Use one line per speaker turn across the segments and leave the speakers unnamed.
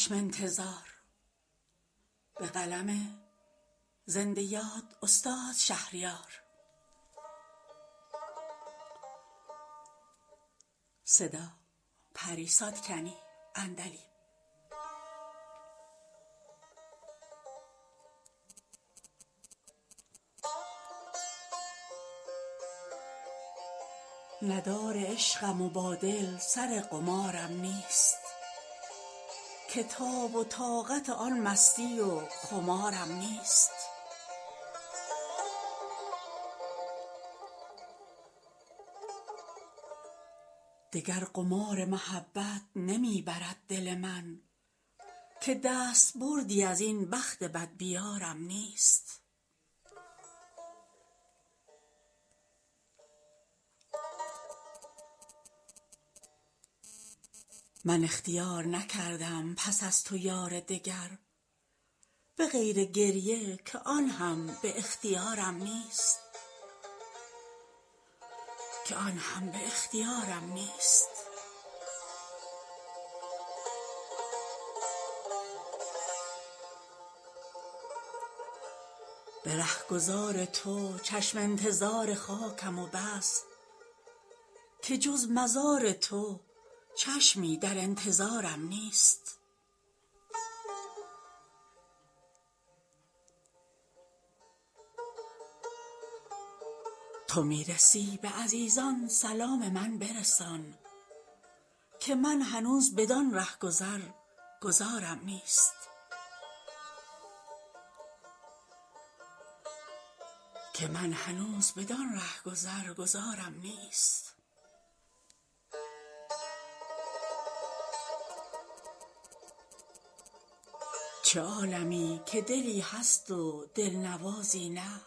چشم انتظار، به قلم زنده یاد استاد شهریار. صدا پریساد کنی اندلی. ندار عشقم و با دل سر قمارم نیست، که تاب و طاقت آن مستی و خمارم نیست. دگر قمار محبت نمی برد دل من، که دستبردی از این بخت بدبیارم نیست. من اختیار نکردم پس از تو یار دگر، به غیر گریه که آن هم به اختیارم نیست. به رهگذار تو چشم انتظار خاکم و بس، که جز مزار تو چشمی در انتظارم نیست. تو می رسی به عزیزان سلام من برسان، که من هنوز بدان رهگذر گذارم نیست. چه عالمی که دلی هست و دلنوازی نه،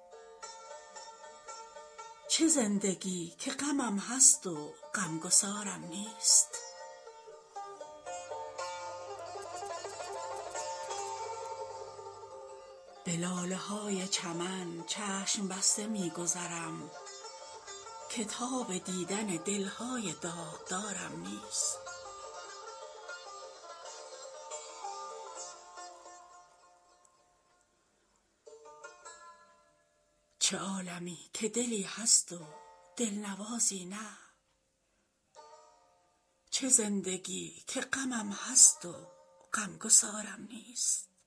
چه زندگی که غمم هست و غمگسارم نیست. به لاله های چمن چشم بسته می گذرم، که تاب دیدن دلهای داغدارم نیست. چه عالمی که دلی هست و دلنوازی نه، چه زندگی که غمم هست و غمگسارم نیست.